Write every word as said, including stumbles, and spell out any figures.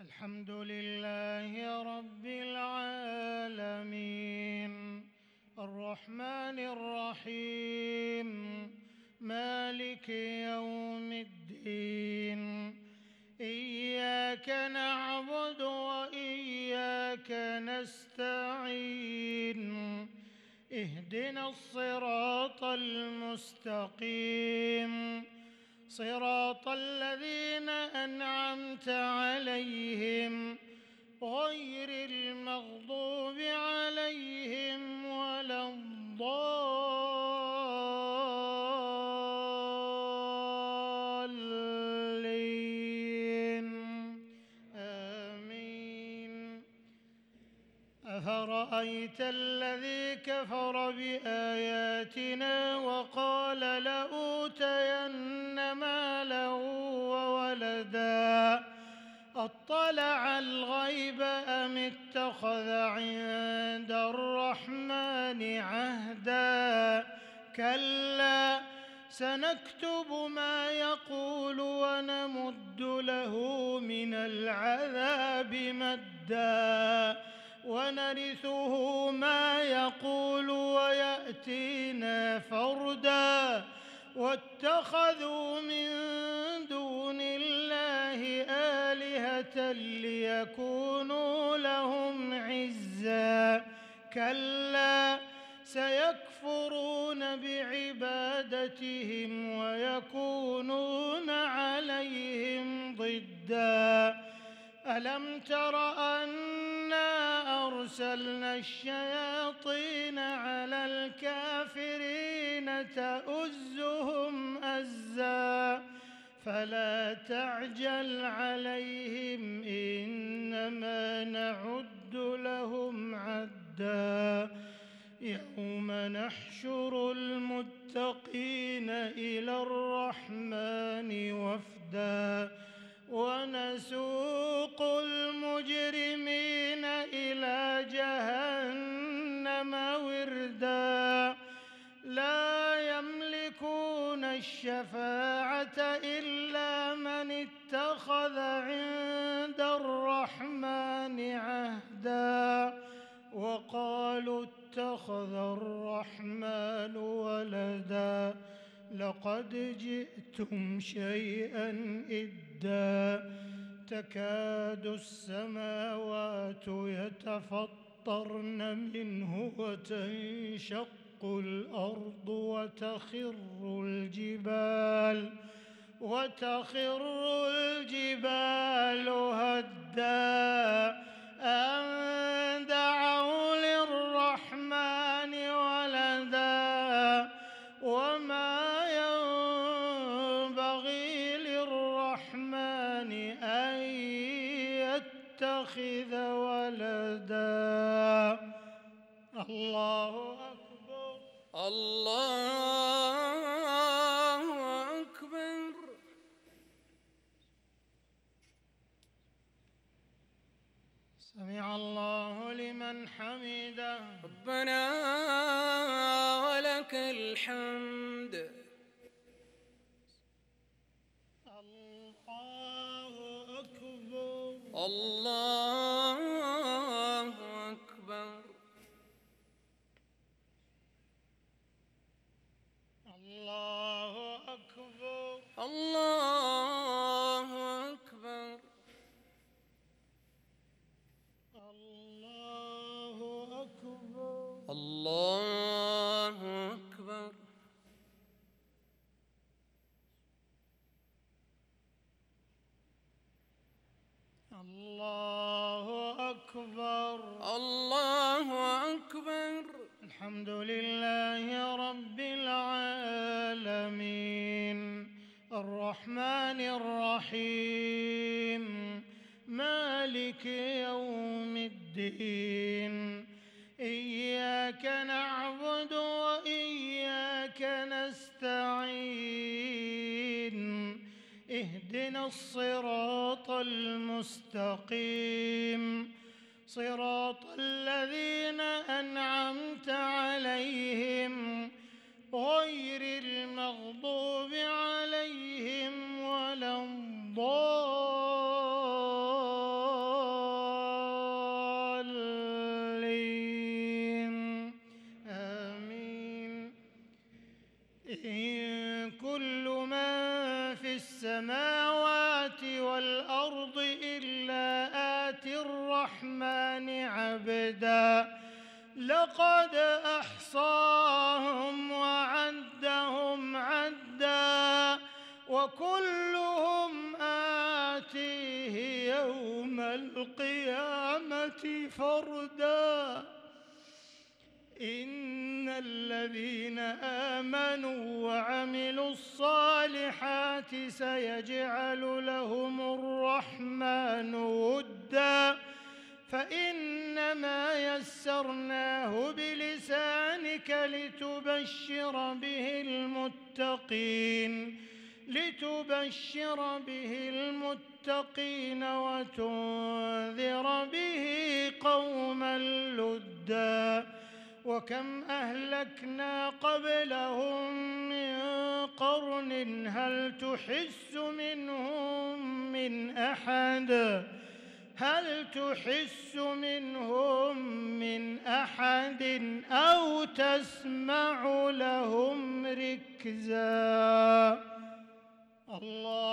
الحمد لله رب العالمين الرحمن الرحيم مالك يوم الدين إياك نعبد وإياك نستعين اهدنا الصراط المستقيم صراط الذين أنعمت عليهم غير المغضوب عليهم ولا الضالين آمين. أفرأيت الذي كفر بآياتنا وقال لأوتين مالا وولدا أطلع الغيب أم اتخذ عند الرحمن عهدا كلا سنكتب ما يقول ونمد له من العذاب مدا ونرثه ما يقول ويأتينا فردا واتخذوا من دون الله آلهة ليكونوا لهم عزا كلا سيكفرون بعبادتهم ويكونون عليهم ضدا ألم تر أنا أرسلنا الشياطين على الكافرين تؤزهم أزا فلا تعجل عليهم إنما نعد لهم عدا يوم نحشر المتقين إلى الرحمن وفدا ونسوق المجرمين إلى جهنم وردا لا يملكون الشفاعة إلا من اتخذ عند الرحمن عهدا وقالوا اتخذ الرحمن ولدا لقد جئتم شيئا إدا تكاد السماوات يتفطرن منه وتنشق الأرض وتخر الجبال وتخر الجبال هدا أن دعوا للرحمن ولدا وما ينبغي للرحمن أن يتخذ ولدا الله أكبر الله أكبر سمع الله لمن حمده ربنا ولك الحمد الله أكبر الله أكبر الله أكبر الله أكبر الله أكبر الله أكبر الله أكبر الله أكبر الحمد لله رب العالمين الرحمن الرحيم مالك يوم الدين إياك نعبد وإياك نستعين اهدنا الصراط المستقيم صراط الذين أنعمت عليهم غير المغضوب عليهم ولا الضالين السماوات والأرض إلا آتي الرحمن عبدا لقد أحصاهم وعدهم عدا وكلهم آتيه يوم القيامة فردا إن الذين آمنوا وعملوا الصالحات سيجعل لهم الرحمن ودا فإنما يسرناه بلسانك لتبشر به المتقين لتبشر به المتقين وتنذر به قوما لدا وكم أهلكنا قبلهم من قرن هل تحس منهم من أحد هل تحس منهم من أحد أو تسمع لهم ركزا الله